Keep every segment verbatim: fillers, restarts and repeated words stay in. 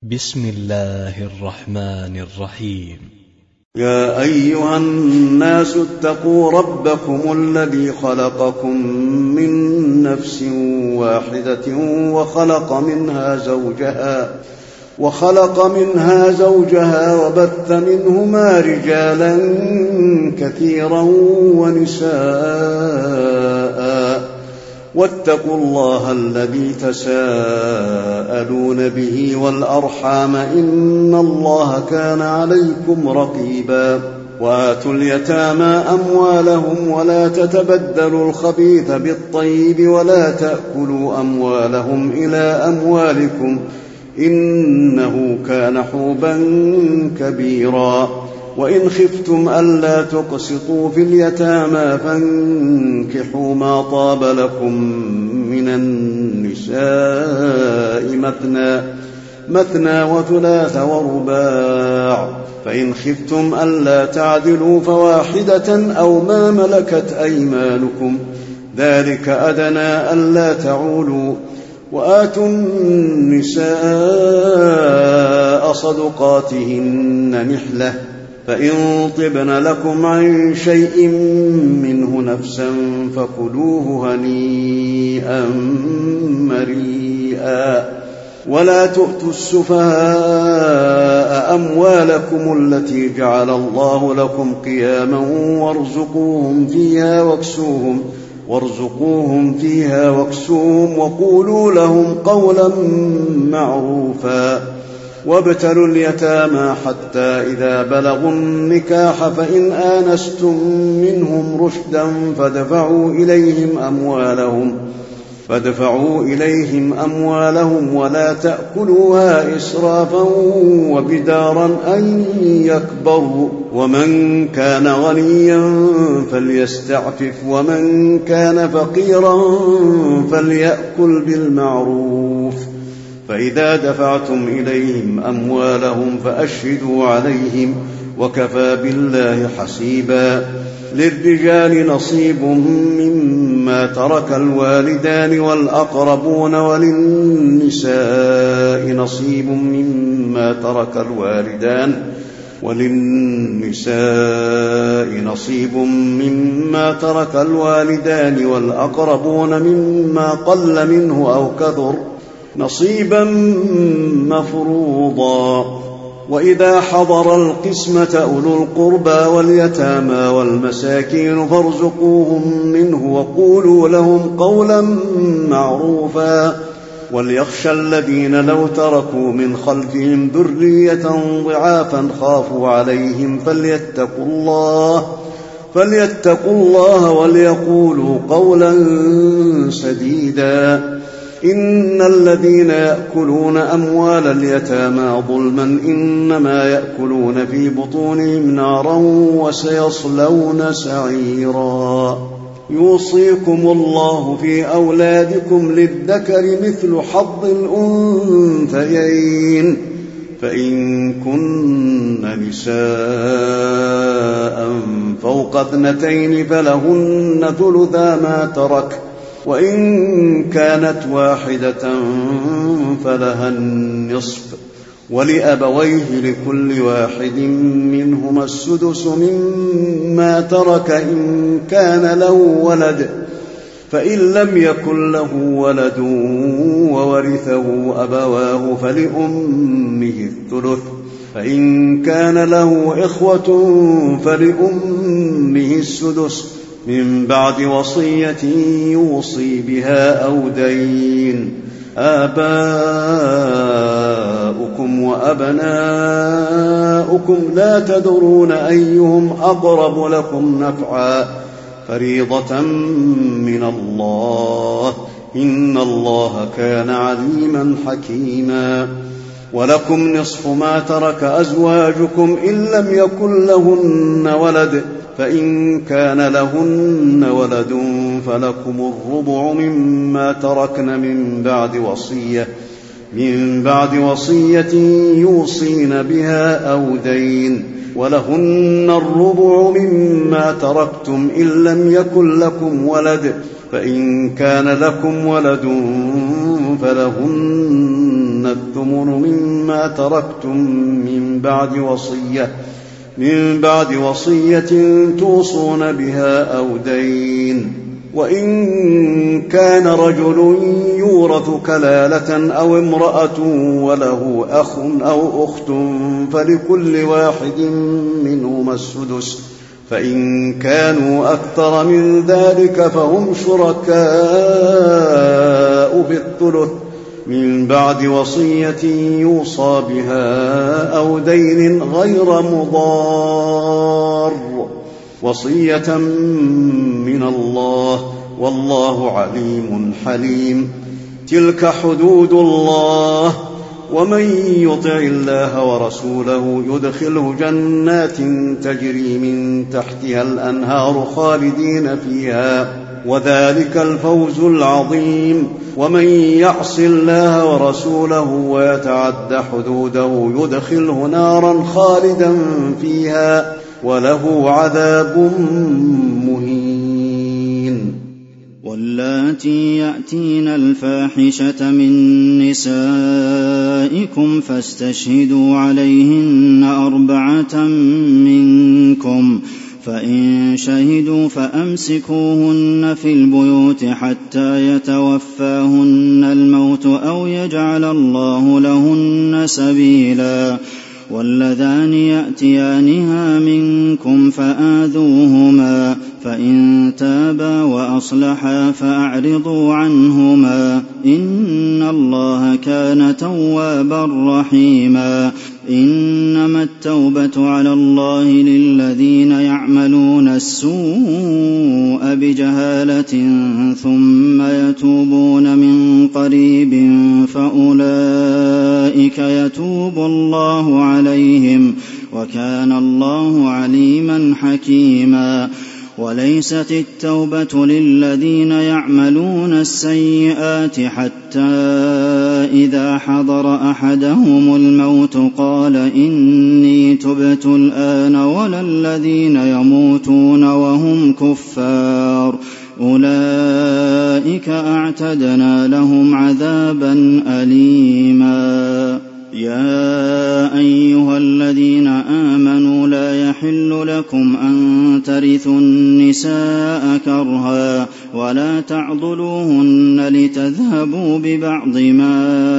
بسم الله الرحمن الرحيم. يا أيها الناس اتقوا ربكم الذي خلقكم من نفس واحدة وخلق منها زوجها وخلق منها زوجها وبث منهما رجالا كثيرا ونساء واتقوا الله الذي تساءلون به والأرحام إن الله كان عليكم رقيبا. وآتوا اليتامى أموالهم ولا تتبدلوا الخبيث بالطيب ولا تأكلوا أموالهم إلى أموالكم إنه كان حوبا كبيرا. وإن خفتم ألا تقسطوا في اليتامى فانكحوا ما طاب لكم من النساء مثنى مثنى وثلاث ورباع، فإن خفتم ألا تعدلوا فواحدة أو ما ملكت أيمانكم ذلك أدنى ألا تعولوا. وآتوا النساء صدقاتهن نحلة، فإن طبن لكم عن شيء منه نفسا فكلوه هنيئا مريئا. ولا تؤتوا السفهاء أموالكم التي جعل الله لكم قياما وارزقوهم فيها واكسوهم وارزقوهم فيها واكسوهم وقولوا لهم قولا معروفا. وابتلوا اليتامى حتى إذا بلغوا النكاح فإن آنستم منهم رشدا فادفعوا إليهم أموالهم فادفعوا إليهم أموالهم ولا تأكلوها إسرافا وبدارا أن يكبروا. ومن كان غنيا فليستعفف ومن كان فقيرا فليأكل بالمعروف. فإذا دفعتم إليهم أموالهم فأشهدوا عليهم وكفى بالله حسيبا. للرجال نصيب مما ترك الوالدان والأقربون وللنساء نصيب مما ترك الوالدان وللنساء نصيب مما ترك الوالدان والأقربون مما قل منه أو كثر نصيبا مفروضا. وإذا حضر القسمة أولو القربى واليتامى والمساكين فارزقوهم منه وقولوا لهم قولا معروفا. وليخشى الذين لو تركوا من خلفهم ذرية ضعافا خافوا عليهم فليتقوا الله فليتقوا الله وليقولوا قولا سديدا. إن الذين يأكلون أموال اليتامى ظلما إنما يأكلون في بطونهم نارا وسيصلون سعيرا. يوصيكم الله في أولادكم للذكر مثل حظ الأنثيين، فإن كن نساء فوق اثنتين فلهن ثلثا ما ترك، وإن كانت واحدة فلها النصف، ولأبويه لكل واحد منهما السدس مما ترك إن كان له ولد، فإن لم يكن له ولد وورثه أبواه فلأمه الثلث، فإن كان له إخوة فلأمه السدس من بعد وصية يوصي بها أو دين. آباؤكم وأبناؤكم لا تدرون أيهم أقرب لكم نفعا فريضة من الله إن الله كان عليما حكيما. ولكم نصف ما ترك أزواجكم إن لم يكن لهن ولد، فإن كان لهن ولد فلكم الربع مما تركن من بعد وصية من بعد وصية يوصين بها أو دين، ولهن الربع مما تركتم إن لم يكن لكم ولد، فإن كان لكم ولد فلهن الثمن مما تركتم من بعد وصية من بعد وصية توصون بها أو دين. وإن كان رجل يورث كلالة أو امرأة وله أخ أو أخت فلكل واحد منهما السدس، فإن كانوا أكثر من ذلك فهم شركاء بالثلث من بعد وصية يوصى بها أو دين غير مضار، وصية من الله، والله عليم حليم. تلك حدود الله، ومن يطع الله ورسوله يدخله جنات تجري من تحتها الأنهار خالدين فيها، وذلك الفوز العظيم. ومن يعص الله ورسوله ويتعد حدوده يدخله نارا خالدا فيها وله عذاب مهين. واللاتي يأتين الفاحشة من نسائكم فاستشهدوا عليهن أربعة منكم، فإن شهدوا فأمسكوهن في البيوت حتى يتوفاهن الموت أو يجعل الله لهن سبيلا. واللذان يأتيانها منكم فآذوهما، فإن تابا وأصلحا فأعرضوا عنهما، إن الله كان توابا رحيما. إنما التوبة على الله للذين يعملون السوء بجهالة ثم يتوبون من قريب فأولئك يتوب الله عليهم، وكان الله عليما حكيما. وليست التوبة للذين يعملون السيئات حتى إذا حضر أحدهم الموت قال إني تبت الآن، ولا الذين يموتون وهم كفار، أولئك أعتدنا لهم عذابا أليما. يا أيها الذين آمنوا لا يحل لكم أن ترثوا النساء كرها، ولا تعضلوهن لتذهبوا ببعض ما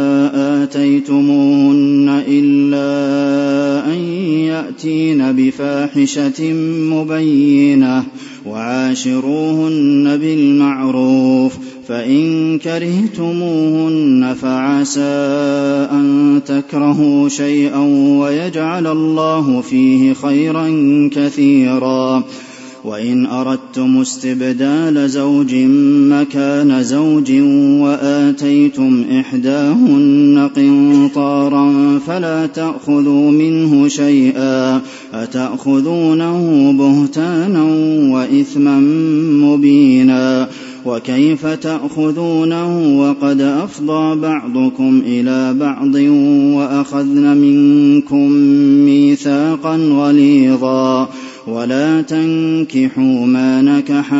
آتيتموهن إلا أن يأتين بفاحشة مبينة، وعاشروهن بالمعروف، فإن كرهتموهن فعسى أن تكرهوا شيئا ويجعل الله فيه خيرا كثيرا. وإن أردتم استبدال زوج مكان زوج وآتيتم إحداهن قنطارا فلا تأخذوا منه شيئا، أتأخذونه بهتانا وإثما مبينا. وكيف تأخذونه وقد أفضى بعضكم إلى بعض وأخذن منكم ميثاقا غليظا. ولا تنكحوا ما نكح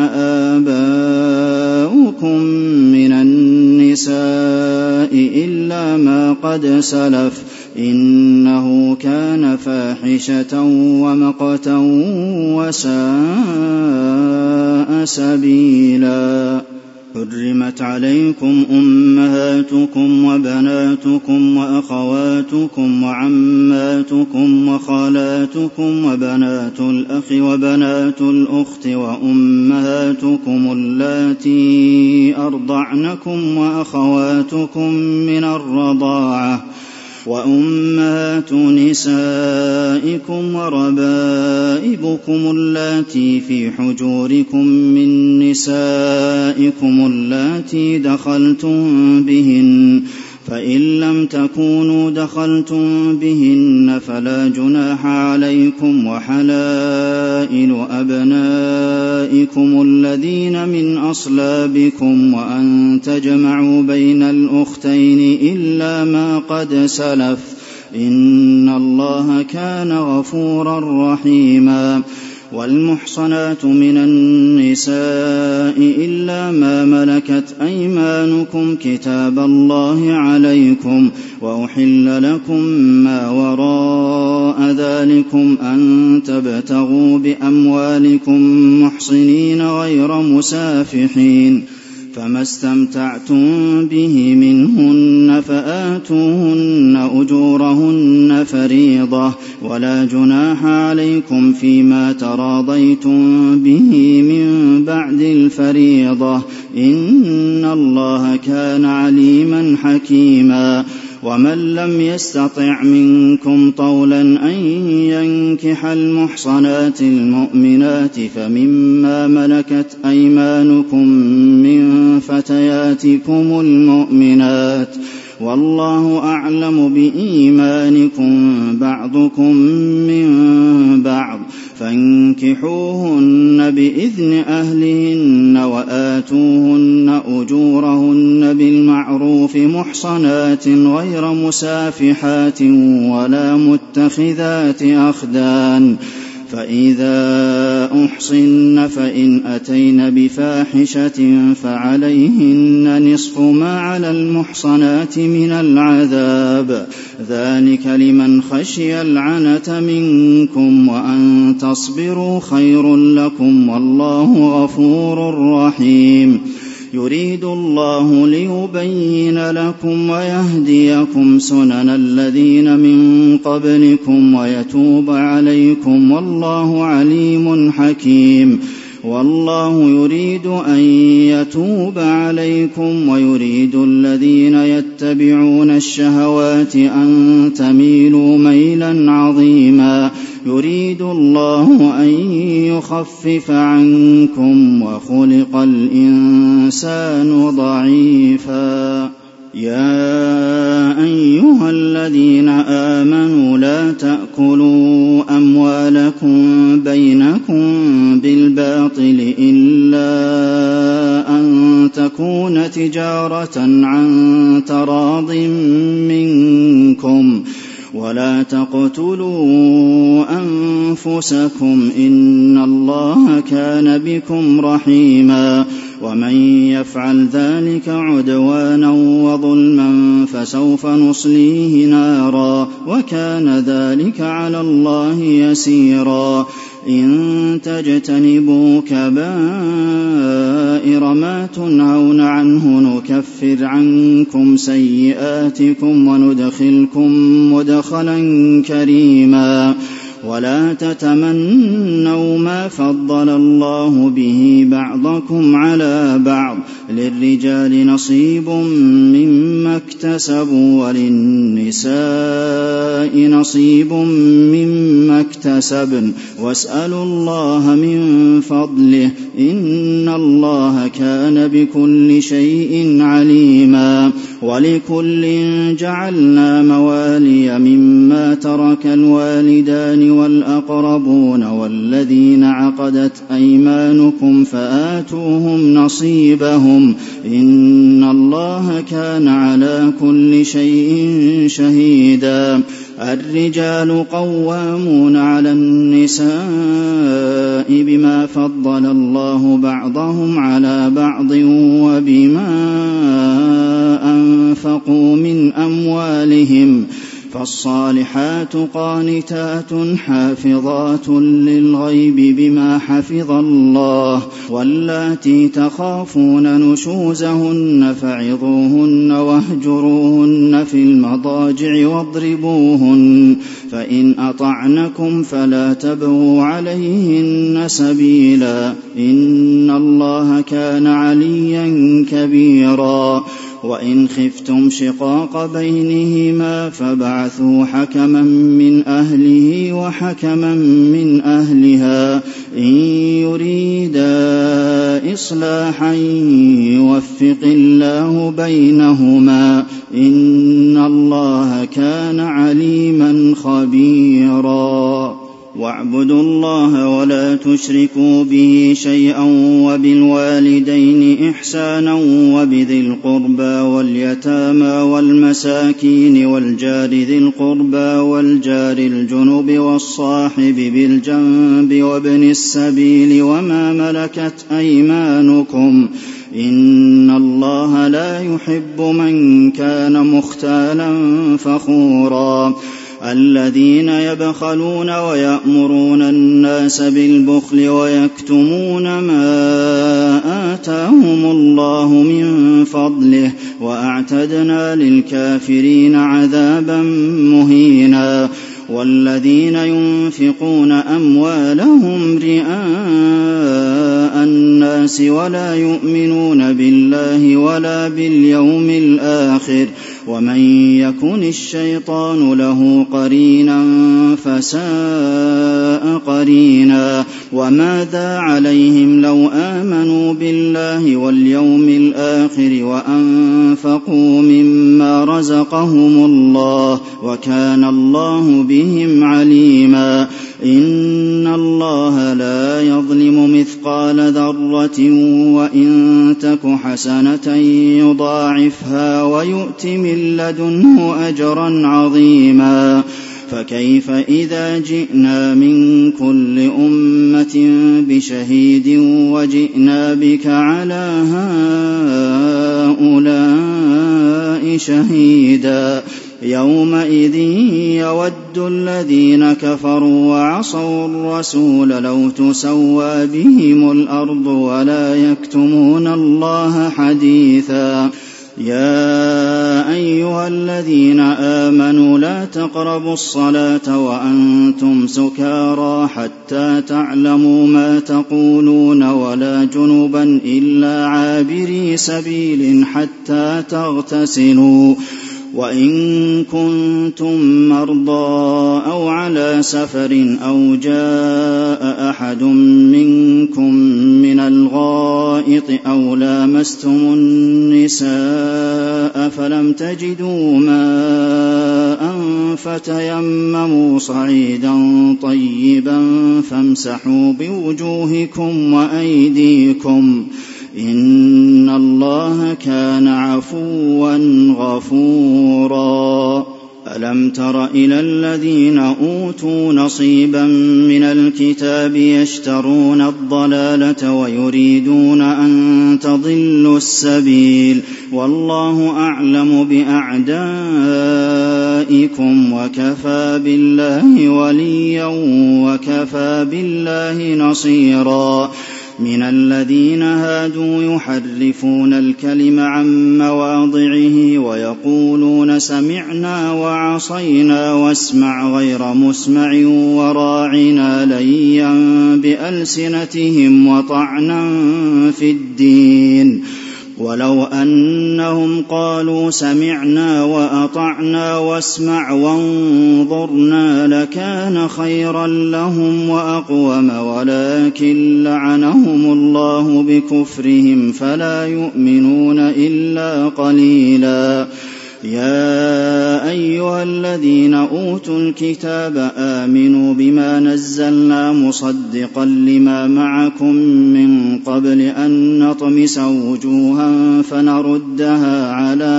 آباؤكم من النساء إلا ما قد سلف، إنه كان فاحشة ومقتا وساء سبيلا. حرمت عليكم أمهاتكم وبناتكم وأخواتكم وعماتكم وخالاتكم وبنات الأخ وبنات الأخت وأمهاتكم اللاتي أرضعنكم وأخواتكم من الرضاعة وأمهات نسائكم وربائبكم اللاتي في حجوركم من نسائكم اللاتي دخلتم بهن فإن لم تكونوا دخلتم بهن فلا جناح عليكم، وحلائل أبنائكم الذين من أصلابكم وأن تجمعوا بين الأختين إلا ما قد سلف، إن الله كان غفورا رحيما. والمحصنات من النساء إلا ما ملكت أيمانكم كتاب الله عليكم، وأحل لكم ما وراء ذلكم أن تبتغوا بأموالكم محصنين غير مسافحين، فما استمتعتم به منهن فآتوهن أجورهن فريضة، ولا جناح عليكم فيما تراضيتم به من بعد الفريضة، إن الله كان عليما حكيما. ومن لم يستطع منكم طولا أن ينكح المحصنات المؤمنات فمما ملكت أيمانكم من فتياتكم المؤمنات، والله أعلم بإيمانكم بعضكم من بعض، فانكحوهن بإذن أهلهن وآتوهن أجورهن بالمعروف محصنات غير مسافحات ولا متخذات أخدان، فإذا أحصن فإن أتين بفاحشة فعليهن نصف ما على المحصنات من العذاب، ذلك لمن خشي العنة منكم، وأن تصبروا خير لكم، والله غفور رحيم. يريد الله ليبين لكم ويهديكم سنن الذين من قبلكم ويتوب عليكم، والله عليم حكيم. والله يريد أن يتوب عليكم ويريد الذين يتبعون الشهوات أن تميلوا ميلا عظيما، يريد الله أن يخفف عنكم وخلق الإنسان ضعيفا. يا أيها الذين آمنوا لا تأكلوا أموالكم بينكم بالباطل إلا أن تكون تجارة عن تراض منكم، ولا تقتلوا أنفسكم إن الله كان بكم رحيما، ومن يفعل ذلك عدوانا وظلما فسوف نصليه نارا، وكان ذلك على الله يسيرا. إن تجتنبوا كبائر ما تنهون عنه نكفر عنكم سيئاتكم وندخلكم مدخلا كريما. ولا تتمنوا ما فضل الله به بعضكم على بعض، للرجال نصيب مما اكتسبوا وللنساء نصيب مما اكتسبن، واسألوا الله من فضله إن الله كان بكل شيء عليما. ولكل جعلنا موالي مما ترك الوالدان والأقربون والذين عقدت أيمانكم فآتوهم نصيبهم إن الله كان على كل شيء شهيدا. الرجال قوامون على النساء بما فضل الله بعضهم على بعض وبما أنفقوا من أموالهم، فالصالحات قانتات حافظات للغيب بما حفظ الله، واللاتي تخافون نشوزهن فعظوهن واهجروهن في المضاجع واضربوهن، فإن أطعنكم فلا تبغوا عليهن سبيلا إن الله كان عليا كبيرا. وإن خفتم شقاق بينهما فابعثوا حكما من أهله وحكما من أهلها إن يريدا إصلاحا يوفق الله بينهما إن الله كان عليما خبيرا واعبدوا الله ولا تشركوا به شيئا وبالوالدين إحسانا وبذي القربى واليتامى والمساكين والجار ذي القربى والجار الجنب والصاحب بالجنب وابن السبيل وما ملكت أيمانكم إن الله لا يحب من كان مختالا فخورا الذين يبخلون ويأمرون الناس بالبخل ويكتمون ما آتاهم الله من فضله وأعتدنا للكافرين عذابا مهينا والذين ينفقون أموالهم رئاء الناس ولا يؤمنون بالله ولا باليوم الآخر ومن يكن الشيطان له قرينا فساء قرينا وماذا عليهم لو آمنوا بالله واليوم الآخر وأنفقوا مما رزقهم الله وكان الله بهم عليما إن الله لا يظلم مثقال ذرة وإن تك حسنة يضاعفها ويؤت من لدنه أجرا عظيما فكيف إذا جئنا من كل أمة بشهيد وجئنا بك على هؤلاء شهيدا يومئذ يود الذين كفروا وعصوا الرسول لو تسوى بهم الأرض ولا يكتمون الله حديثا يا أيها الذين آمنوا لا تقربوا الصلاة وأنتم سكارى حتى تعلموا ما تقولون ولا جنبا إلا عابري سبيل حتى تغتسلوا وإن كنتم مرضى أو على سفر أو جاء أحد منكم من الغائط أو لامستم النساء فلم تجدوا ماء فتيمموا صعيدا طيبا فامسحوا بوجوهكم وأيديكم إن الله كان عفوا غفورا ألم تر إلى الذين أوتوا نصيبا من الكتاب يشترون الضلالة ويريدون أن تضلوا السبيل والله أعلم بأعدائكم وكفى بالله وليا وكفى بالله نصيرا من الذين هادوا يحرفون الكلم عن مواضعه ويقولون سمعنا وعصينا واسمع غير مسمع وراعنا ليا بألسنتهم وطعنا في الدين ولو أنهم قالوا سمعنا وأطعنا واسمع وانظرنا لكان خيرا لهم وأقوم ولكن لعنهم الله بكفرهم فلا يؤمنون إلا قليلا يا أيها الذين أوتوا الكتاب آمنوا بما نزلنا مصدقا لما معكم من قبل أن نطمس وجوها فنردها على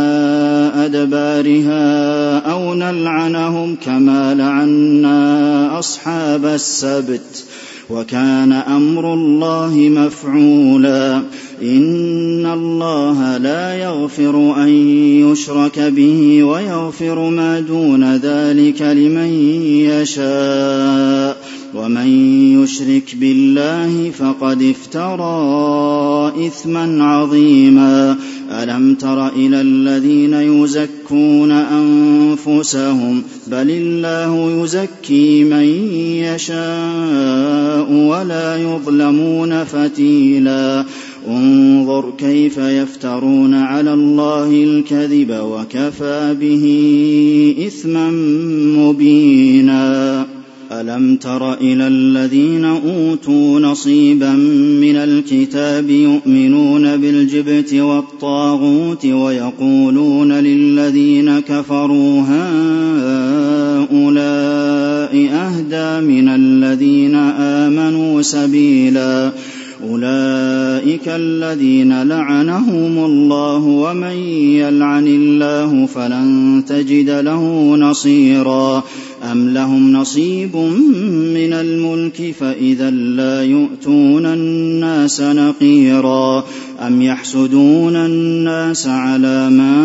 أدبارها أو نلعنهم كما لعنا أصحاب السبت وكان أمر الله مفعولا إن الله لا يغفر أن يشرك به ويغفر ما دون ذلك لمن يشاء ومن يشرك بالله فقد افترى إثما عظيما ألم تر إلى الذين يزكون أنفسهم بل الله يزكي من يشاء ولا يظلمون فتيلا انظر كيف يفترون على الله الكذب وكفى به إثما مبينا ألم تر إلى الذين أوتوا نصيبا من الكتاب يؤمنون بالجبت والطاغوت ويقولون للذين كفروا هؤلاء أهدى من الذين آمنوا سبيلا أولئك الذين لعنهم الله ومن يلعن الله فلن تجد له نصيرا أم لهم نصيب من الملك فإذا لا يؤتون الناس نقيرا أم يحسدون الناس على ما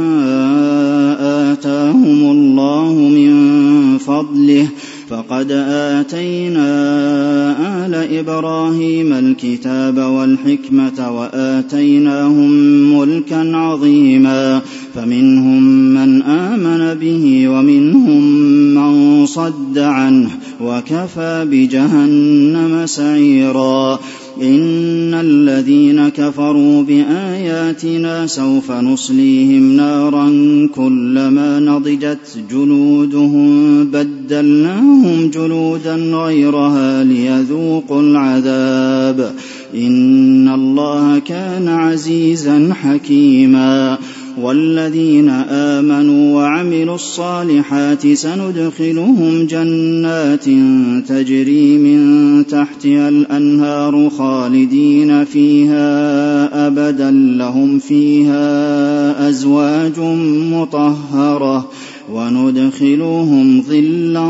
آتاهم الله من فضله فقد آتينا آل إبراهيم الكتاب والحكمة وآتيناهم ملكا عظيما فمنهم من آمن به ومنهم من صد عنه وكفى بجهنم سعيرا إن الذين كفروا بآياتنا سوف نصليهم نارا كلما نضجت جلودهم بدلناهم جلودا غيرها ليذوقوا العذاب إن الله كان عزيزا حكيما والذين آمنوا وعملوا الصالحات سندخلهم جنات تجري من تحتها الأنهار خالدين فيها أبدا لهم فيها أزواج مطهرة وندخلهم ظلا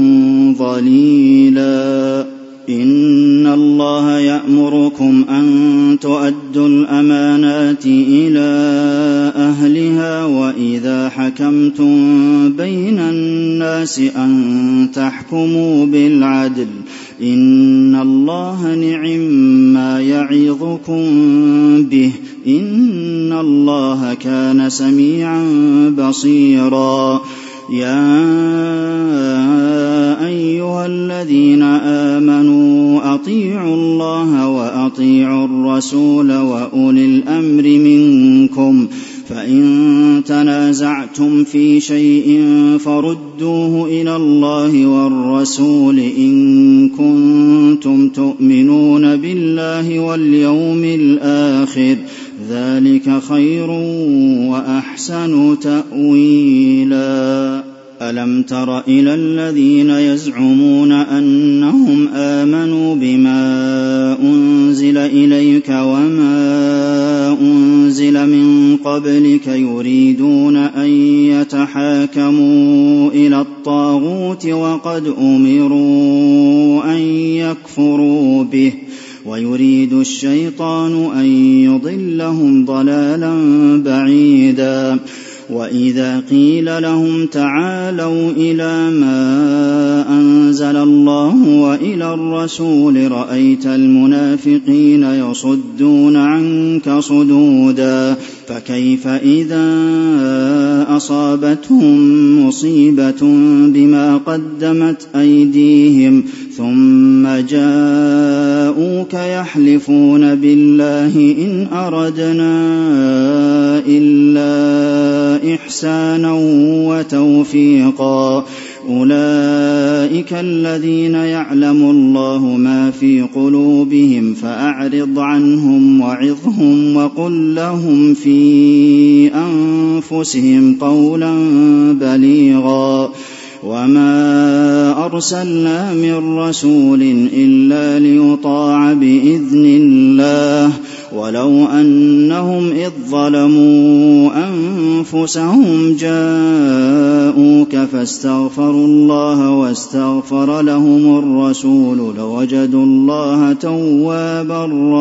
ظليلا إن الله يأمركم أن تؤدوا الأمانات إلى أهلها وإذا حكمتم بين الناس أن تحكموا بالعدل إن الله نعم يعظكم به إن الله كان سميعا بصيرا يا أيها الذين آمنوا أطيعوا الله وأطيعوا الرسول وأولي الأمر منكم فإن تنازعتم في شيء فردوه إلى الله والرسول إن كنتم تؤمنون بالله واليوم الآخر ذلك خير وأحسن تأويلا ألم تر إلى الذين يزعمون أنهم آمنوا بما أنزل إليك وما أنزل من قبلك يريدون أن يتحاكموا إلى الطاغوت وقد أمروا أن يكفروا به ويريد الشيطان أن يضلهم ضلالا بعيدا وإذا قيل لهم تعالوا إلى ما أنزل الله وإلى الرسول رأيت المنافقين يصدون عنك صدودا فكيف إذا أصابتهم مصيبة بما قدمت أيديهم ثم جاءوك يحلفون بالله إن أردنا إلا إحسانا وتوفيقا أولئك الذين يعلم الله ما في قلوبهم فأعرض عنهم وعظهم وقل لهم في أنفسهم قولا بليغا وما أرسلنا من رسول إلا ليطاع بإذن الله ولو أنهم إذ ظلموا أنفسهم جاءوك فاستغفروا الله واستغفر لهم الرسول لوجدوا الله توابا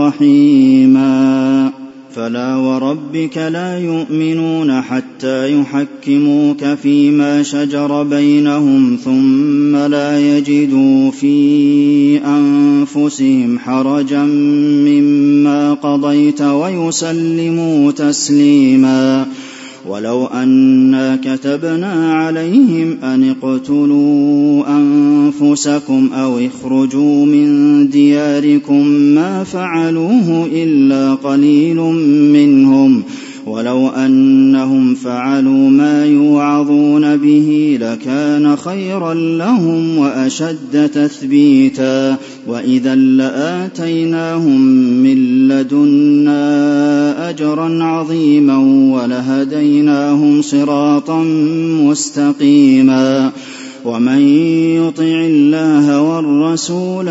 رحيما فلا وربك لا يؤمنون حتى يحكموك فيما شجر بينهم ثم لا يجدوا في أنفسهم حرجا مما قضيت ويسلموا تسليما ولو أنا كتبنا عليهم أن اقتلوا أنفسكم أو اخرجوا من دياركم ما فعلوه إلا قليل منهم ولو أنهم فعلوا ما يوعظون به لكان خيرا لهم وأشد تثبيتا وإذا لآتيناهم من لدنا أجرا عظيما ولهديناهم صراطا مستقيما ومن يطع الله والرسول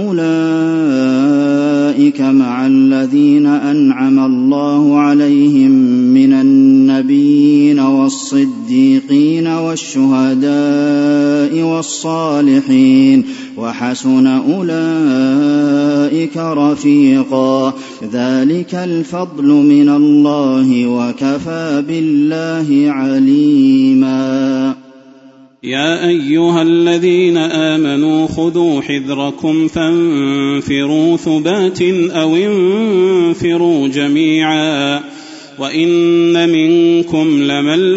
فأولئك مع الذين أنعم الله عليهم من النبيين والصديقين والشهداء والصالحين وحسن أولئك رفيقا ذلك الفضل من الله وكفى بالله عليما. يا أيها الذين آمنوا خذوا حذركم فانفروا ثبات أو انفروا جميعا وإن منكم لمن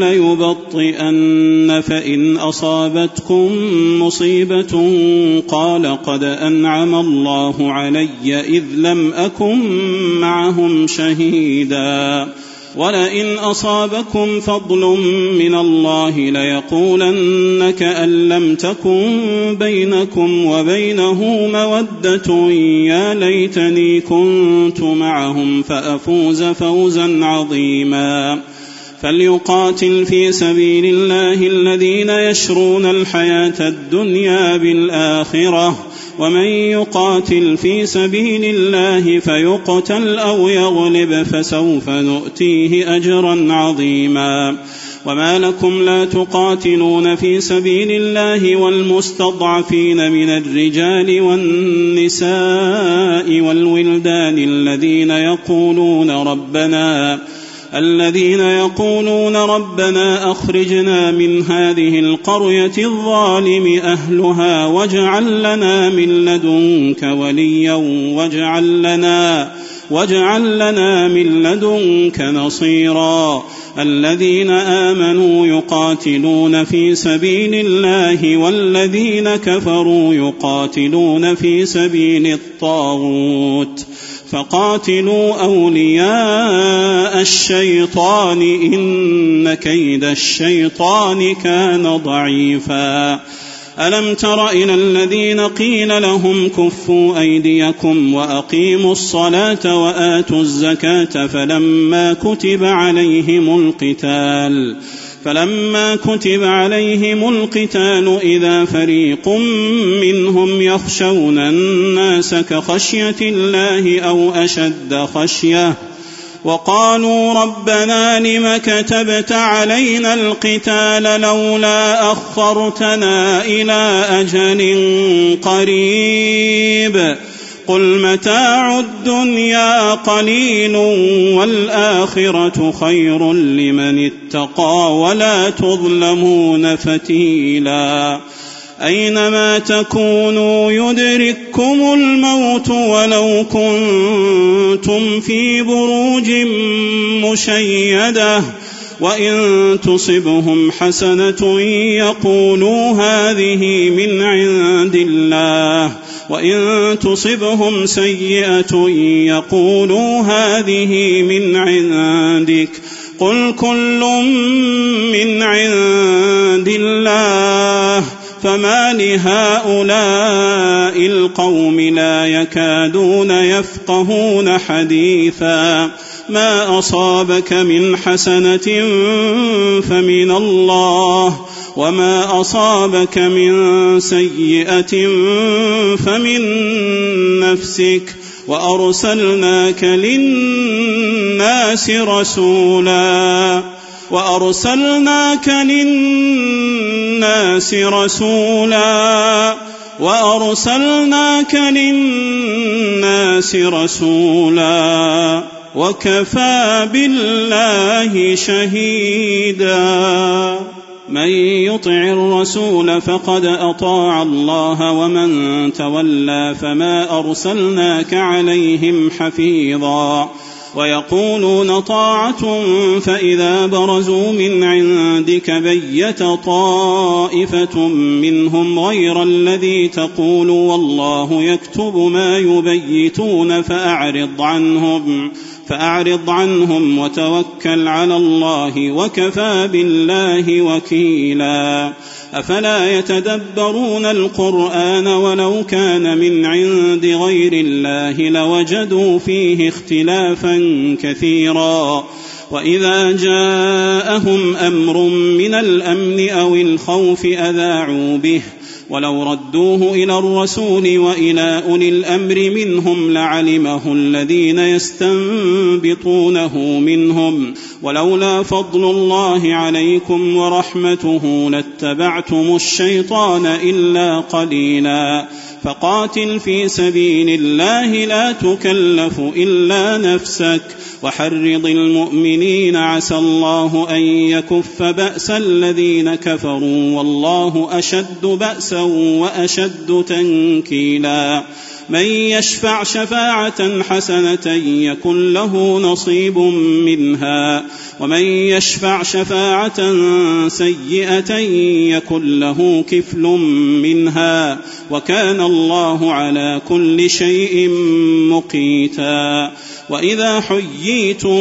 ليبطئن فإن أصابتكم مصيبة قال قد أنعم الله علي إذ لم أكن معهم شهيدا ولئن أصابكم فضل من الله ليقولن كأن لم تكن بينكم وبينه مودة يا ليتني كنت معهم فأفوز فوزا عظيما. فليقاتل في سبيل الله الذين يشرون الحياة الدنيا بالآخرة ومن يقاتل في سبيل الله فيقتل أو يغلب فسوف نؤتيه أجرا عظيما. وما لكم لا تقاتلون في سبيل الله والمستضعفين من الرجال والنساء والولدان الذين يقولون ربنا الذين يقولون ربنا أخرجنا من هذه القرية الظالم أهلها واجعل لنا من لدنك وليا واجعل لنا, واجعل لنا من لدنك نصيرا. الذين آمنوا يقاتلون في سبيل الله والذين كفروا يقاتلون في سبيل الطاغوت فقاتلوا أولياء الشيطان إن كيد الشيطان كان ضعيفا. ألم تر إلى الذين قيل لهم كفوا أيديكم وأقيموا الصلاة وآتوا الزكاة فلما كتب عليهم القتال فلما كتب عليهم القتال إذا فريق منهم يخشون الناس كخشية الله أو أشد خشية وقالوا ربنا لم كتبت علينا القتال لولا أخرتنا إلى أجل قريب قل متاع الدنيا قليل والآخرة خير لمن اتقى ولا تظلمون فتيلا. أينما تكونوا يدرككم الموت ولو كنتم في بروج مشيدة وإن تصبهم حسنة يقولوا هذه من عند الله وإن تصبهم سيئة يقولوا هذه من عندك قل كل من عند الله فما لهؤلاء القوم لا يكادون يفقهون حديثا. ما أصابك من حسنة فمن الله وما أصابك من سيئة فمن نفسك وأرسلناك للناس رسولا وأرسلناك للناس رسولا وأرسلناك للناس رسولا وكفى بالله شهيدا. من يطع الرسول فقد أطاع الله ومن تولى فما أرسلناك عليهم حفيظا. ويقولون طاعة فإذا برزوا من عندك بيت طائفة منهم غير الذي تقول والله يكتب ما يبيتون فأعرض عنهم فأعرض عنهم وتوكل على الله وكفى بالله وكيلا. أفلا يتدبرون القرآن ولو كان من عند غير الله لوجدوا فيه اختلافا كثيرا. وإذا جاءهم أمر من الأمن أو الخوف أذاعوا به ولو ردوه إلى الرسول وإلى أولي الأمر منهم لعلمه الذين يستنبطونه منهم ولولا فضل الله عليكم ورحمته لاتبعتم الشيطان إلا قليلا. فقاتل في سبيل الله لا تكلف إلا نفسك وحرض المؤمنين عسى الله أن يكف بأس الذين كفروا والله أشد بأسا وأشد تنكيلا. من يشفع شفاعة حسنة يكن له نصيب منها ومن يشفع شفاعة سيئة يكن له كفل منها وكان الله على كل شيء مقيتا. وإذا حييتم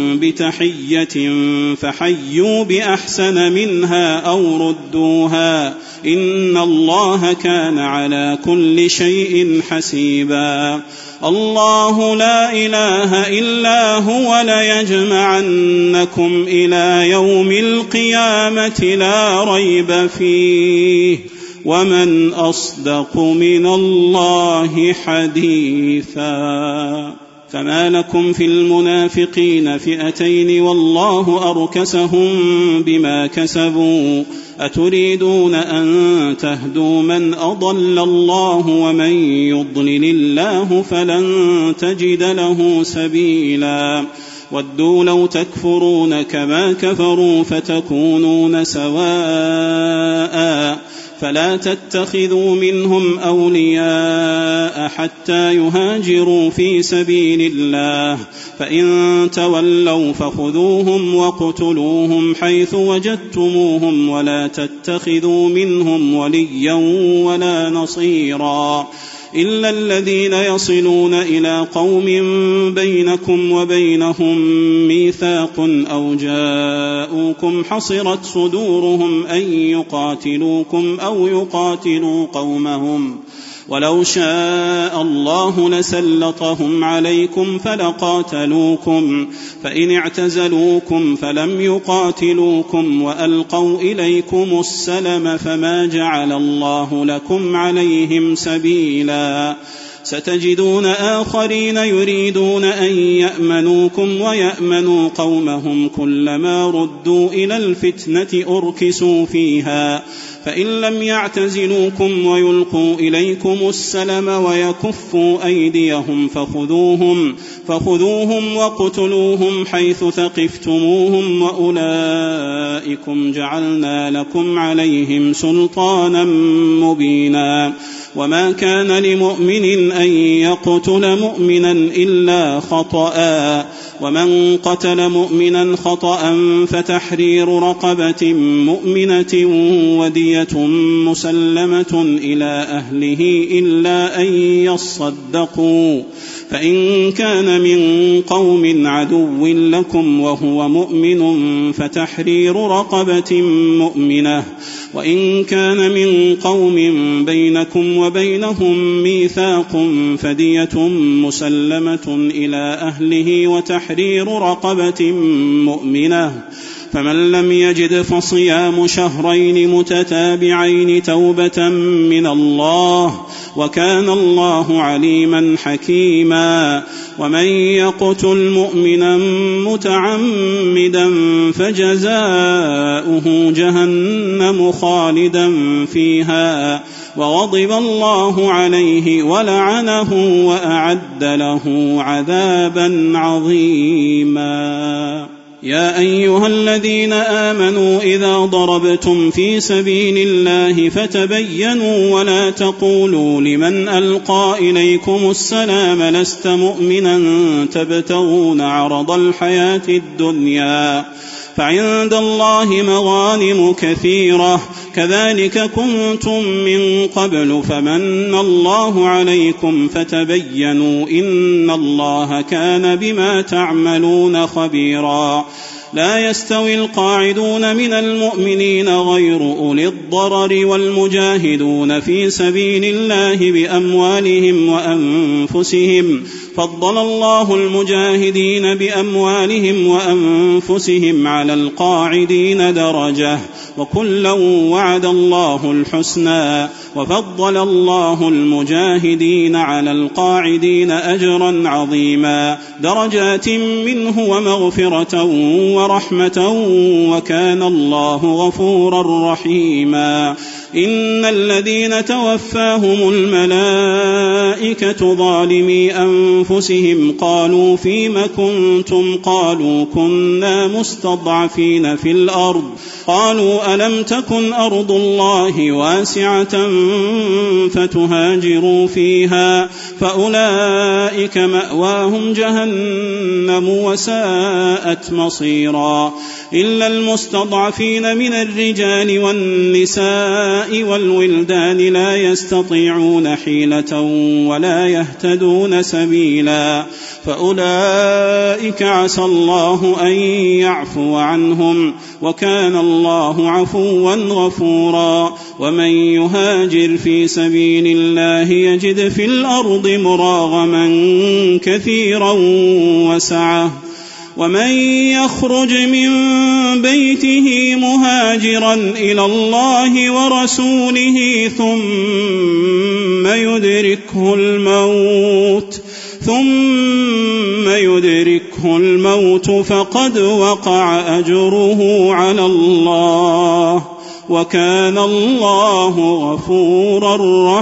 بتحية فحيوا بأحسن منها أو ردوها إن الله كان على كل شيء حسيبا. الله لا إله إلا هو ليجمعنكم إلى يوم القيامة لا ريب فيه ومن أصدق من الله حديثا. فما لكم في المنافقين فئتين والله أركسهم بما كسبوا أتريدون أن تهدوا من أضل الله ومن يضلل الله فلن تجد له سبيلا. ودوا لو تكفرون كما كفروا فتكونون سواء فلا تتخذوا منهم أولياء حتى يهاجروا في سبيل الله فإن تولوا فخذوهم وقتلوهم حيث وجدتموهم ولا تتخذوا منهم وليا ولا نصيرا إلا الذين يصلون إلى قوم بينكم وبينهم ميثاق أو جاءوكم حصرت صدورهم أن يقاتلوكم أو يقاتلوا قومهم ولو شاء الله لسلطهم عليكم فلقاتلوكم فإن اعتزلوكم فلم يقاتلوكم وألقوا إليكم السلم فما جعل الله لكم عليهم سبيلا. ستجدون آخرين يريدون أن يأمنوكم ويأمنوا قومهم كلما ردوا إلى الفتنة أركسوا فيها فإن لم يعتزلوكم ويلقوا إليكم السلم ويكفوا أيديهم فخذوهم, فخذوهم وقتلوهم حيث ثقفتموهم وأولئكم جعلنا لكم عليهم سلطانا مبينا. وما كان لمؤمن أن يقتل مؤمنا إلا خطأ ومن قتل مؤمنا خطأ فتحرير رقبة مؤمنة ودية مسلمة إلى أهله إلا أن يصدقوا فإن كان من قوم عدو لكم وهو مؤمن فتحرير رقبة مؤمنة وإن كان من قوم بينكم وبينهم ميثاق فدية مسلمة إلى أهله وتحرير رقبة مؤمنة فمن لم يجد فصيام شهرين متتابعين توبة من الله وكان الله عليما حكيما. ومن يقتل مؤمنا متعمدا فجزاؤه جهنم خالدا فيها وغضب الله عليه ولعنه وأعد له عذابا عظيما. يا أيها الذين آمنوا إذا ضربتم في سبيل الله فتبينوا ولا تقولوا لمن ألقى إليكم السلام لست مؤمنا تبتغون عرض الحياة الدنيا فعند الله مغانم كثيرة كذلك كنتم من قبل فمن الله عليكم فتبينوا إن الله كان بما تعملون خبيرا لا يستوي القاعدون من المؤمنين غير أولي الضرر والمجاهدون في سبيل الله بأموالهم وأنفسهم فضل الله المجاهدين بأموالهم وأنفسهم على القاعدين درجة وكلا وعد الله الحسنى وفضل الله المجاهدين على القاعدين أجرا عظيما درجات منه ومغفرة ورحمة وكان الله غفورا رحيما إن الذين توفاهم الملائكة ظالمي أنفسهم قالوا فيم كنتم قالوا كنا مستضعفين في الأرض قالوا ألم تكن أرض الله واسعة فتهاجروا فيها فأولئك مأواهم جهنم وساءت مصيرا إلا المستضعفين من الرجال والنساء والولدان لا يستطيعون حيلة ولا يهتدون سبيلا فأولئك عسى الله أن يعفو عنهم وكان الله عفوا غفورا ومن يهاجر في سبيل الله يجد في الأرض مراغما كثيرا وسعة ومن يخرج من بيته مهاجرا إلى الله ورسوله ثم يدركه الموت ثم يدركه الموت فقد وقع أجره على الله وكان الله غفورا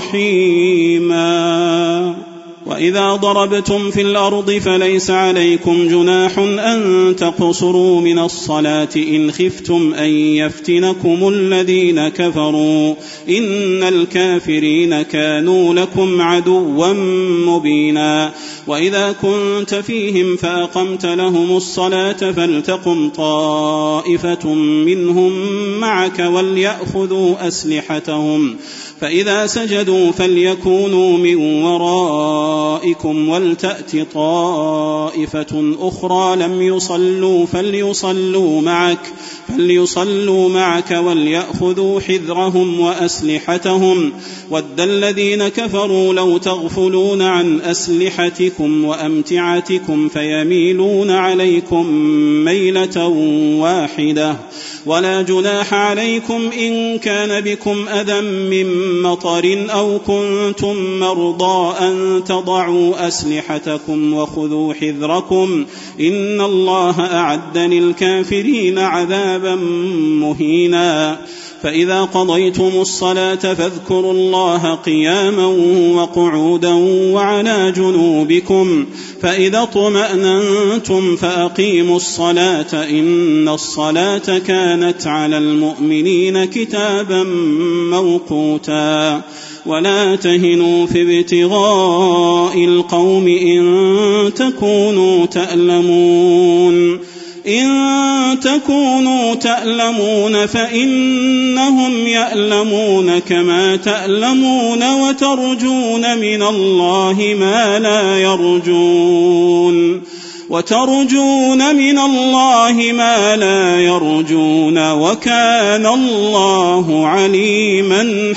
رحيما وإذا ضربتم في الأرض فليس عليكم جناح أن تقصروا من الصلاة إن خفتم أن يفتنكم الذين كفروا إن الكافرين كانوا لكم عدوا مبينا وإذا كنت فيهم فأقمت لهم الصلاة فلتقم طائفة منهم معك وليأخذوا أسلحتهم فإذا سجدوا فليكونوا من ورائكم ولتأت طائفة أخرى لم يصلوا فليصلوا معك فليصلوا معك وليأخذوا حذرهم وأسلحتهم ود الذين كفروا لو تغفلون عن أسلحتكم وأمتعتكم فيميلون عليكم ميلة واحدة ولا جناح عليكم إن كان بكم أذى من مطر أو كنتم مرضى أن تضعوا أسلحتكم وخذوا حذركم إن الله أعد للكافرين عذابا مهينا فإذا قضيتم الصلاة فاذكروا الله قياما وقعودا وعلى جنوبكم فإذا اطمأننتم فأقيموا الصلاة إن الصلاة كانت على المؤمنين كتابا موقوتا ولا تهنوا في ابتغاء القوم إن تكونوا تألمون إن تكونوا تألمون فإنهم يألمون كما تألمون وترجون من الله ما لا يرجون وترجون من الله ما لا يرجون وكان الله عليما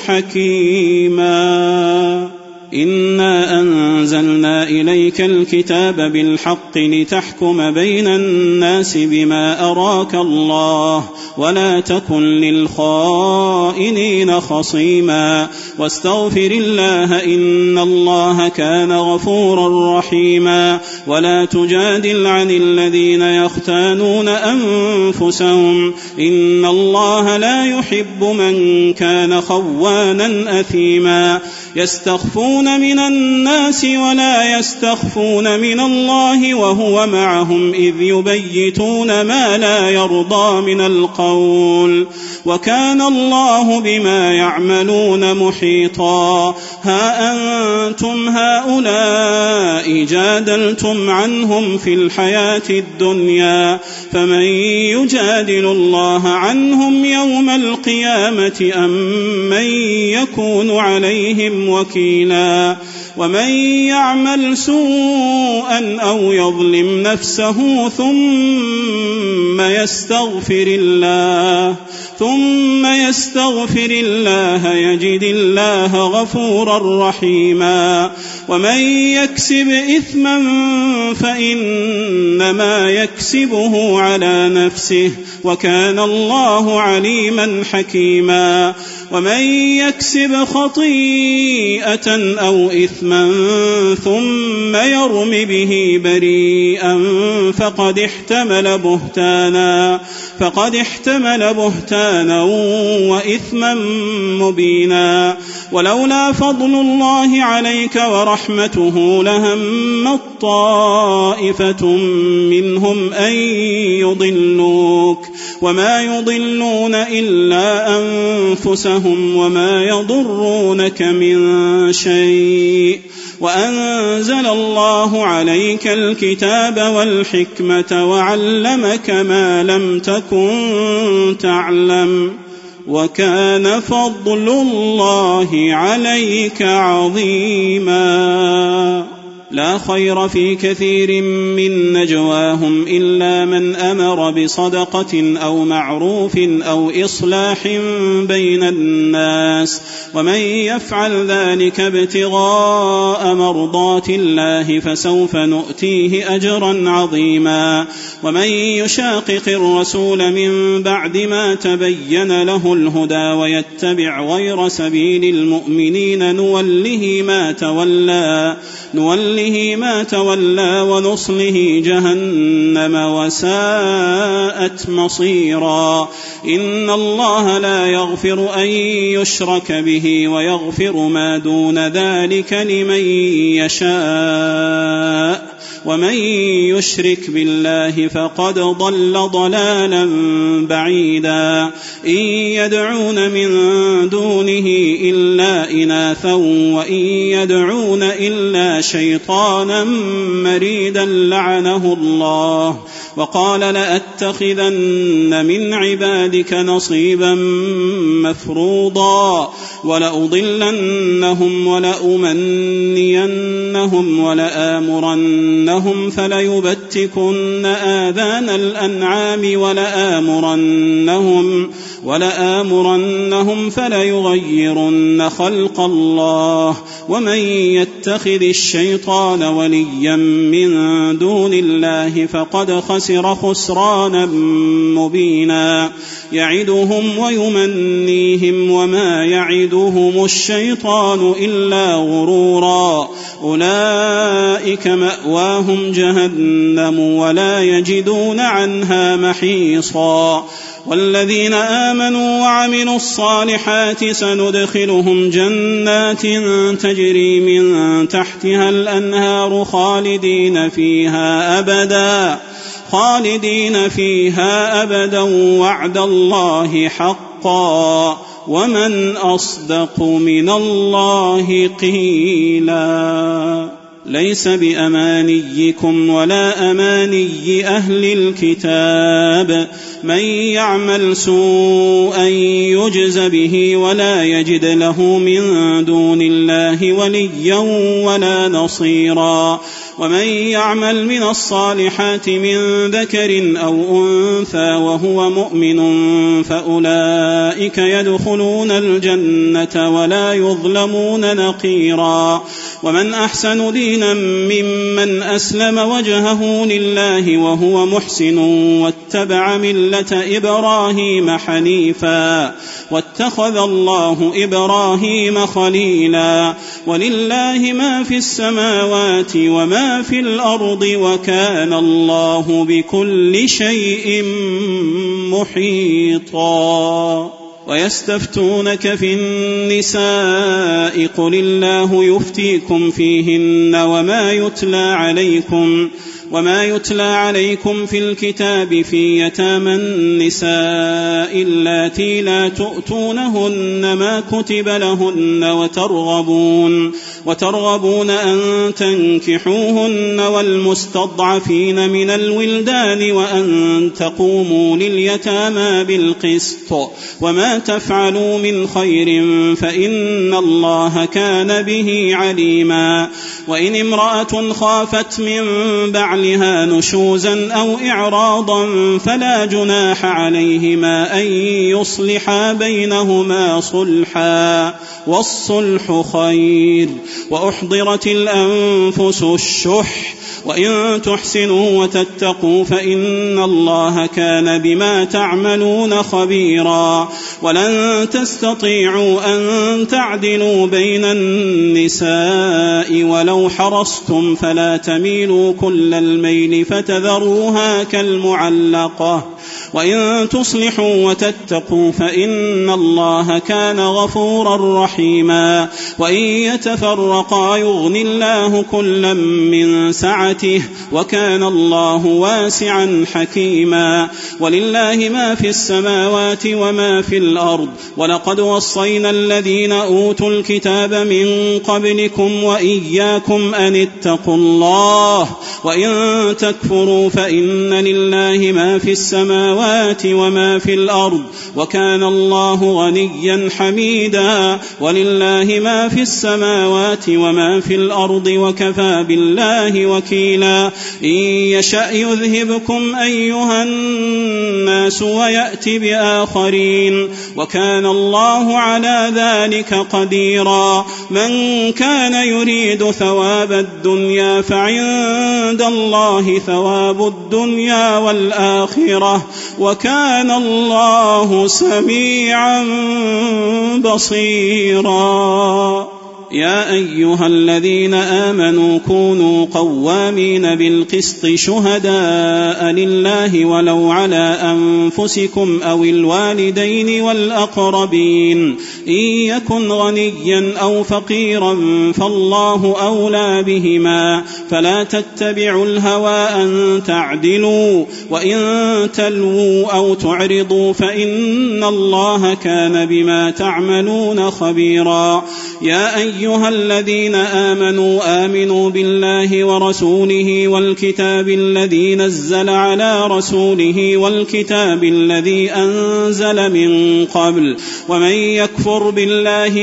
حكيما إنا أنزلنا إليك الكتاب بالحق لتحكم بين الناس بما أراك الله ولا تكن للخائنين خصيما واستغفر الله إن الله كان غفورا رحيما ولا تجادل عن الذين يختانون أنفسهم إن الله لا يحب من كان خوانا أثيما يستخفون من الناس ولا يستخفون من الله وهو معهم إذ يبيتون ما لا يرضى من القول وكان الله بما يعملون محيطا. ها أنتم هؤلاء جادلتم عنهم في الحياة الدنيا فمن يجادل الله عنهم يوم القيامة أم من يكون عليهم وكيلا. ومن يعمل سوءا أو يظلم نفسه ثم يستغفر الله ثم يستغفر الله يجد الله غفورا رحيما. ومن يكسب إثما فإنما يكسبه على نفسه وكان الله عليما حكيما. ومن يكسب خطيئة أو إثما ثم يرم به بريئا فقد احتمل بهتانا فقد احتمل بهتانا وإثما مبينا. ولولا فضل الله عليك ورحمته لهم طائفة منهم أن يضلوك وما يضلون إلا أنفسهم وما يضرونك من شيء. وأنزل الله عليك الكتاب والحكمة وعلمك ما لم تكن تعلم وكان فضل الله عليك عظيما. لا خير في كثير من نجواهم إلا من أمر بصدقة أو معروف أو إصلاح بين الناس ومن يفعل ذلك ابتغاء مرضات الله فسوف نؤتيه أجرا عظيما. ومن يشاقق الرسول من بعد ما تبين له الهدى ويتبع غير سبيل المؤمنين نوله ما تولى نوله ما تولى ونصله جهنم وساءت مصيرا. إن الله لا يغفر أن يشرك به ويغفر ما دون ذلك لمن يشاء ومن يشرك بالله فقد ضل ضلالا بعيدا. إن يدعون من دونه إلا إناثا وإن يدعون إلا شيطانا مريدا لعنه الله وقال لأتخذن من عبادك نصيبا مفروضا ولأضلنهم ولأمنينهم ولآمرنهم فليبتكن آذان الأنعام ولآمرنهم ولآمرنهم فليغيرن خلق الله. ومن يتخذ الشيطان وليا من دون الله فقد خسر خسرانا مبينا. يعدهم ويمنيهم وما يعدهم الشيطان إلا غرورا. أولئك مأواهم جهنم ولا يجدون عنها محيصا. والذين آمنوا وعملوا الصالحات سندخلهم جنات تجري من تحتها الأنهار خالدين فيها أبدا خالدين فيها أبدا وعد الله حقا ومن أصدق من الله قيلا. ليس بأمانيكم ولا أماني أهل الكتاب من يعمل سوءا يجز به ولا يجد له من دون الله وليا ولا نصيرا. ومن يعمل من الصالحات من ذكر أو أنثى وهو مؤمن فأولئك يدخلون الجنة ولا يظلمون نقيرا. ومن أحسن دينا ممن أسلم وجهه لله وهو محسن واتبع ملة إبراهيم حنيفا واتخذ الله إبراهيم خليلا. ولله ما في السماوات وما في الأرض وكان الله بكل شيء محيطا. ويستفتونك في النساء قل الله يفتيكم فيهن وما يتلى عليكم وما يتلى عليكم في الكتاب في يتامى النساء اللاتي لا تؤتونهن ما كتب لهن وترغبون وترغبون أن تنكحوهن والمستضعفين من الولدان وأن تقوموا لليتامى بالقسط وما تفعلوا من خير فإن الله كان به عليما. وإن امرأة خافت من بعلها نشوزا أو إعراضا فلا جناح عليهما أن يصلحا بينهما صلحا والصلح خير. وأحضرت الأنفس الشح وإن تحسنوا وتتقوا فإن الله كان بما تعملون خبيرا. ولن تستطيعوا أن تعدلوا بين النساء ولو حرصتم فلا تميلوا كل الميل فتذروها كالمعلقة وإن تصلحوا وتتقوا فإن الله كان غفورا رحيما. وإن يتفرقا يغن الله كلا من سعته وكان الله واسعا حكيما. ولله ما في السماوات وما في الأرض ولقد وصينا الذين أوتوا الكتاب من قبلكم وإياكم أن اتقوا الله وإن تكفروا فإن لله ما في السماوات وما في الأرض وكان الله غنيا حميدا. ولله ما في السماوات وما في الأرض وكفى بالله وكيلا. إن يشأ يذهبكم أيها الناس ويأتي بآخرين وكان الله على ذلك قديرا. من كان يريد ثواب الدنيا فعند الله ثواب الدنيا والآخرة وكان الله سميعا بصيرا. يا أيها الذين آمنوا كونوا قوامين بالقسط شهداء لله ولو على أنفسكم أو الوالدين والأقربين إن يكن غنيا أو فقيرا فالله أولى بهما فلا تتبعوا الهوى أن تعدلوا وإن تلووا أو تعرضوا فإن الله كان بما تعملون خبيرا. يا أيها الذين آمنوا آمنوا بالله ورسوله والكتاب الذي نزل على رسوله والكتاب الذي أنزل من قبل ومن يكفر بالله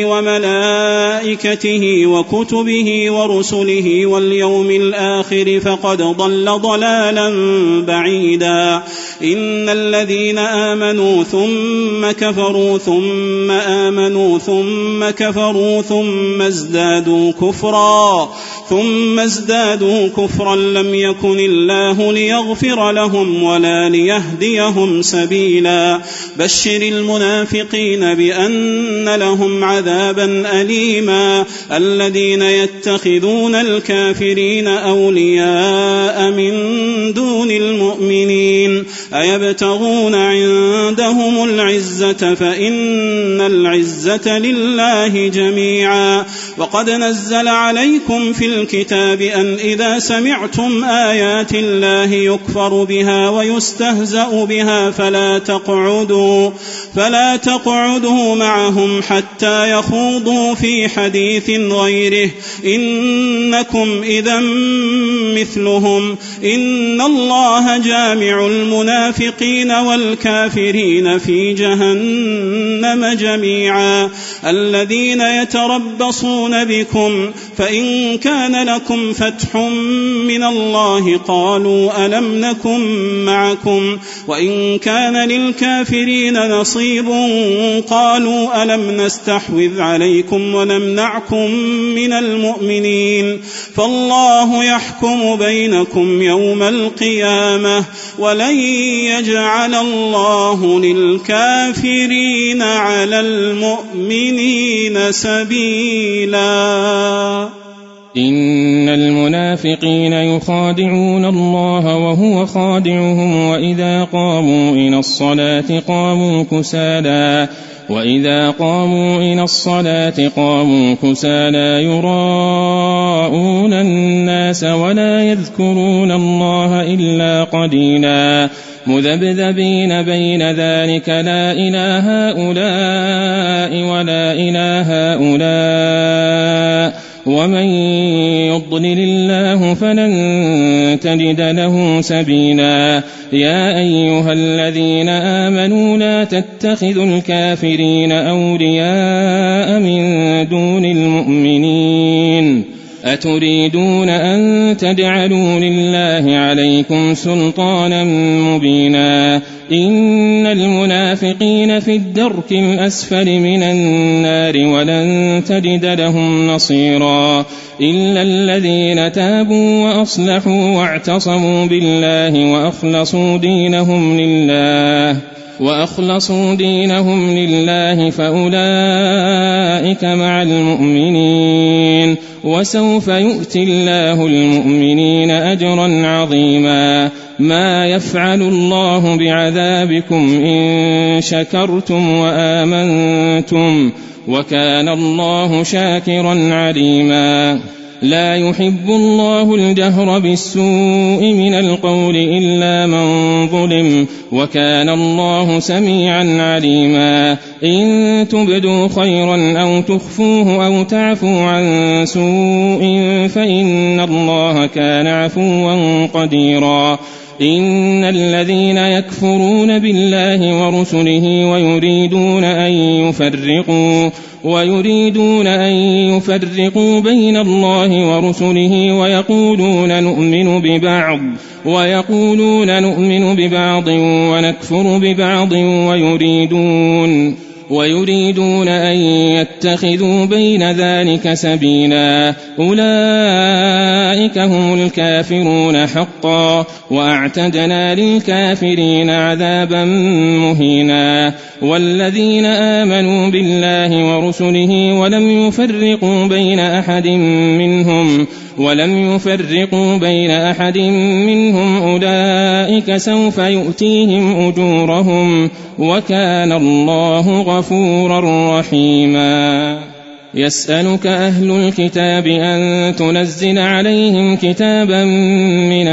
وملائكته وكتبه ورسله واليوم الآخر فقد ضل ضلالا بعيدا. إن الذين آمنوا ثم كفروا ثم آمنوا ثم كفروا ثم ازدادوا كفرا ثم ازدادوا كفرا لم يكن الله ليغفر لهم ولا ليهديهم سبيلا. بشر المنافقين بأن لهم عذابا أليما. الذين يتخذون الكافرين أولياء من دون المؤمنين أيبتغون عندهم العزة فإن العزة لله جميعا. وقد نزل عليكم في الكتاب أن إذا سمعتم آيات الله يكفر بها ويستهزأ بها فلا تقعدوا فلا تقعدوا معهم حتى يخوضوا في حديث غيره إنكم إذا مثلهم إن الله جامع المنافقين والكافرين في جهنم جميعا. الذين يتربصون بكم فإن كان لكم فتح من الله قالوا ألم نكن معكم وإن كان للكافرين نصيب قالوا ألم نستحوذ عليكم ونمنعكم من المؤمنين فالله يحكم بينكم يوم القيامة ولن يجعل الله للكافرين على المؤمنين سبيلا. إن المنافقين يخادعون الله وهو خادعهم وإذا قاموا إلى الصلاة قاموا كسالى وإذا قاموا إلى الصلاة قاموا كسالى يراءون الناس ولا يذكرون الله إلا قليلا مذبذبين بين ذلك لا إله هؤلاء ولا إله هؤلاء ومن يضلل الله فلن تجد له سبيلا يا أيها الذين آمنوا لا تتخذوا الكافرين أولياء من دون المؤمنين أتريدون أن تجعلوا لله عليكم سلطانا مبينا إن المنافقين في الدرك الأسفل من النار ولن تجد لهم نصيرا إلا الذين تابوا وأصلحوا واعتصموا بالله وأخلصوا دينهم لله وأخلصوا دينهم لله فأولئك مع المؤمنين وسوف يؤتي الله المؤمنين أجرا عظيما ما يفعل الله بعذابكم إن شكرتم وآمنتم وكان الله شاكرا عليما لا يحب الله الجهر بالسوء من القول إلا من ظلم وكان الله سميعا عليما إن تبدوا خيرا أو تخفوه أو تعفوا عن سوء فإن الله كان عفوا قديرا إن الذين يكفرون بالله ورسله ويريدون أن يفرقوا ويريدون أن يفرقوا بين الله ورسله ويقولون نؤمن ببعض ويقولون نؤمن ببعض ونكفر ببعض ويريدون ويريدون أن يتخذوا بين ذلك سبيلا أولئك هم الكافرون حقا وأعتدنا للكافرين عذابا مهينا والذين آمنوا بالله ورسله ولم يفرقوا بين أحد منهم ولم يفرقوا بين أحد منهم أولئك سوف يؤتيهم أجورهم وكان الله غفورا رحيما يسألك أهل الكتاب أن تنزل عليهم كتابا من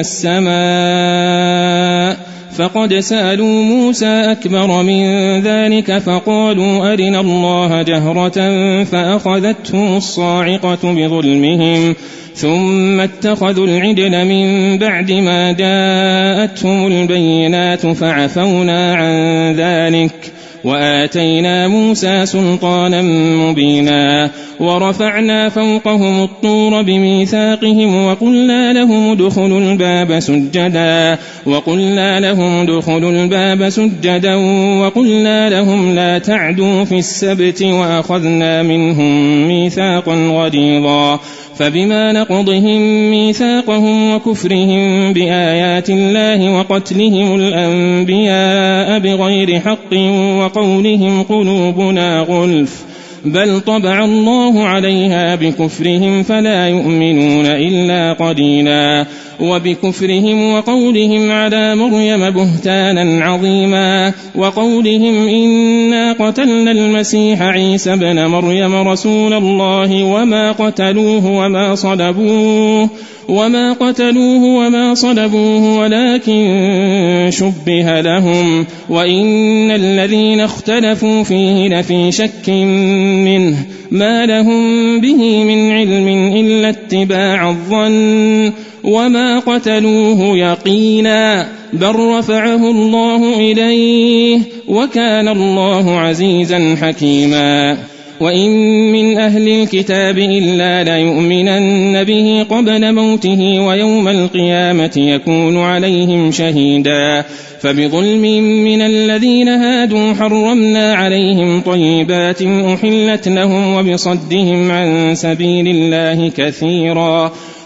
السماء فقد سألوا موسى أكبر من ذلك فقالوا أرنا الله جهرة فأخذتهم الصاعقة بظلمهم ثم اتخذوا العجل من بعد ما جاءتهم البينات فعفونا عن ذلك وآتينا موسى سلطانا مبينا ورفعنا فوقهم الطور بميثاقهم وقلنا لهم ادخلوا الباب سجدا وقلنا لهم ادخلوا الباب سجدا وقلنا لهم لا تعدوا في السبت وأخذنا منهم ميثاقا غليظا فبما نقضهم ميثاقهم وكفرهم بآيات الله وقتلهم الأنبياء بغير حق وقولهم قلوبنا غلف بل طبع الله عليها بكفرهم فلا يؤمنون إلا قليلا وبكفرهم وقولهم على مريم بهتانا عظيما وقولهم إنا قتلنا المسيح عيسى ابن مريم رسول الله وما قتلوه وما صلبوه وما قتلوه وما صلبوه ولكن شبه لهم وإن الذين اختلفوا فيه لفي شك منه ما لهم به من علم إلا اتباع الظن وما قتلوه يقينا بل رفعه الله إليه وكان الله عزيزا حكيما وإن من أهل الكتاب إلا ليؤمنن به قبل موته ويوم القيامة يكون عليهم شهيدا فبظلم من الذين هادوا حرمنا عليهم طيبات أحلت لهم وبصدهم عن سبيل الله كثيرا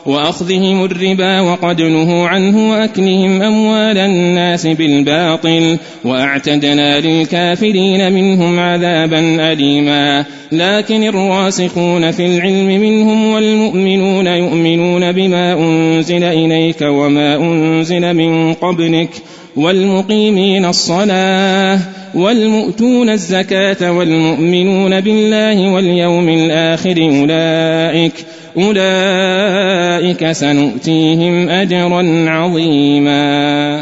وأخذهم الربا وقد نهوا عنه وأكلهم أموال الناس بالباطل وأعتدنا للكافرين منهم عذابا أليما لكن الراسخون في العلم منهم والمؤمنون يؤمنون بما أنزل إليك وما أنزل من قبلك والمقيمين الصلاة والمؤتون الزكاة والمؤمنون بالله واليوم الآخر أولئك أولئك سنؤتيهم أجرا عظيما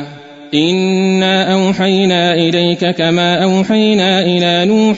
إنا أوحينا إليك كما أوحينا إلى نوح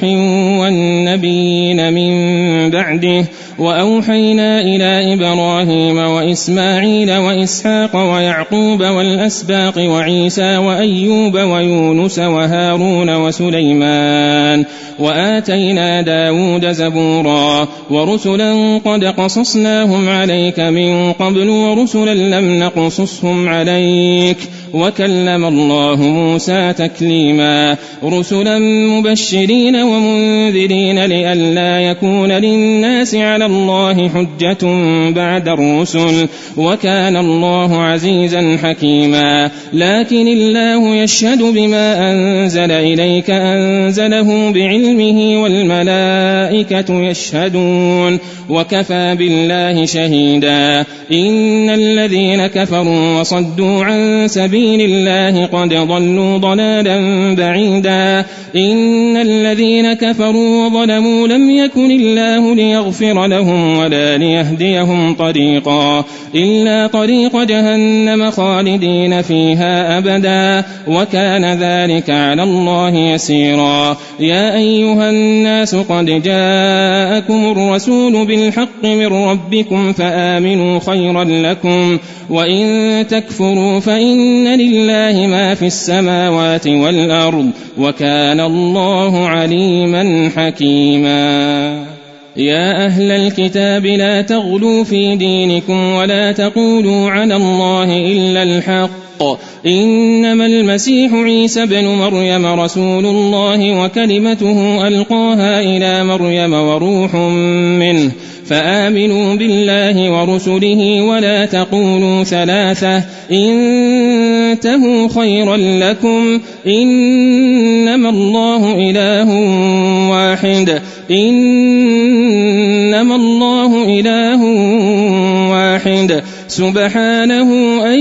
والنبيين من بعده وأوحينا إلى إبراهيم وإسماعيل وإسحاق ويعقوب والأسباط وعيسى وأيوب ويونس وهارون وسليمان وآتينا داود زبورا ورسلا قد قصصناهم عليك من قبل ورسلا لم نقصصهم عليك وكلم الله موسى تكليما رسلا مبشرين ومنذرين لئلا يكون للناس على الله حجة بعد الرسل وكان الله عزيزا حكيما لكن الله يشهد بما أنزل إليك أنزله بعلمه والملائكة يشهدون وكفى بالله شهيدا إن الذين كفروا وصدوا عن سبيل الله قد ضلوا ضلالا بعيدا إن الذين كفروا وظلموا لم يكن الله ليغفر لهم ولا ليهديهم طريقا إلا طريق جهنم خالدين فيها أبدا وكان ذلك على الله يسيرا يا أيها الناس قد جاءكم الرسول بالحق من ربكم فآمنوا خيرا لكم وإن تكفروا فإن لله ما في السماوات والأرض وكان الله عليما حكيما يا أهل الكتاب لا تغلوا في دينكم ولا تقولوا على الله إلا الحق إنما المسيح عيسى بن مريم رسول الله وكلمته ألقاها إلى مريم وروح منه فآمنوا بالله ورسله ولا تقولوا ثلاثة انتهوا خيرا لكم إنما الله إله واحد إنما الله إله واحد سبحانه أن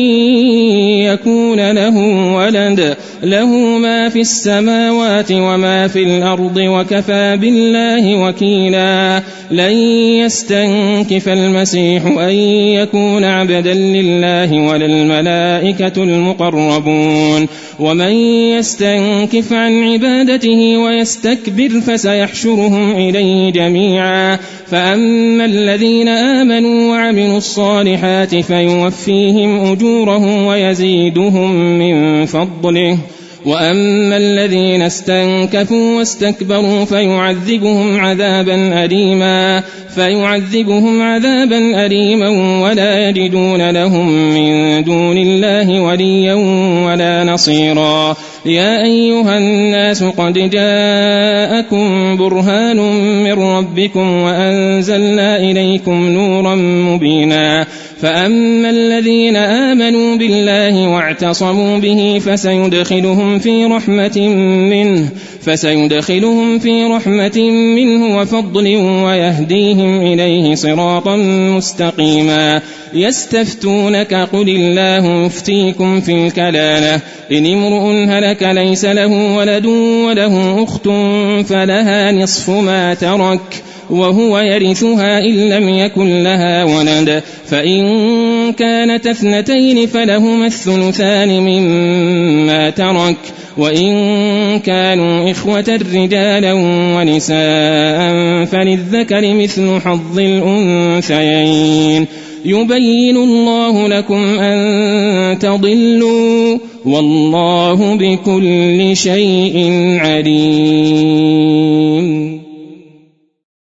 يكون له ولد له ما في السماوات وما في الأرض وكفى بالله وكيلا لن يستنكف المسيح أن يكون عبدا لله ولا الملائكة المقربون ومن يستنكف عن عبادته ويستكبر فسيحشرهم إليه جميعا فأما الذين آمنوا وعملوا الصالحات فيوفيهم أجورهم ويزيدهم من فضله وأما الذين استنكفوا واستكبروا فيعذبهم عذابا أليما فيعذبهم عذابا أليما ولا يجدون لهم من دون الله وليا ولا نصيرا يا أيها الناس قد جاءكم برهان من ربكم وأنزلنا إليكم نورا مبينا فأما الذين آمنوا بالله واعتصموا به فسيدخلهم في رحمة منه فسيدخلهم في رحمة منه وفضل ويهديهم إليه صراطا مستقيما يستفتونك قل الله يفتيكم في الكلالة إن امرؤ هلك ليس له ولد وله أخت فلها نصف ما ترك وهو يرثها إن لم يكن لها ولد فإن كانت اثنتين فلهما الثلثان مما ترك وإن كانوا إخوة رجالا ونساء فللذكر مثل حظ الأنثيين يبين الله لكم أن تضلوا والله بكل شيء عليم.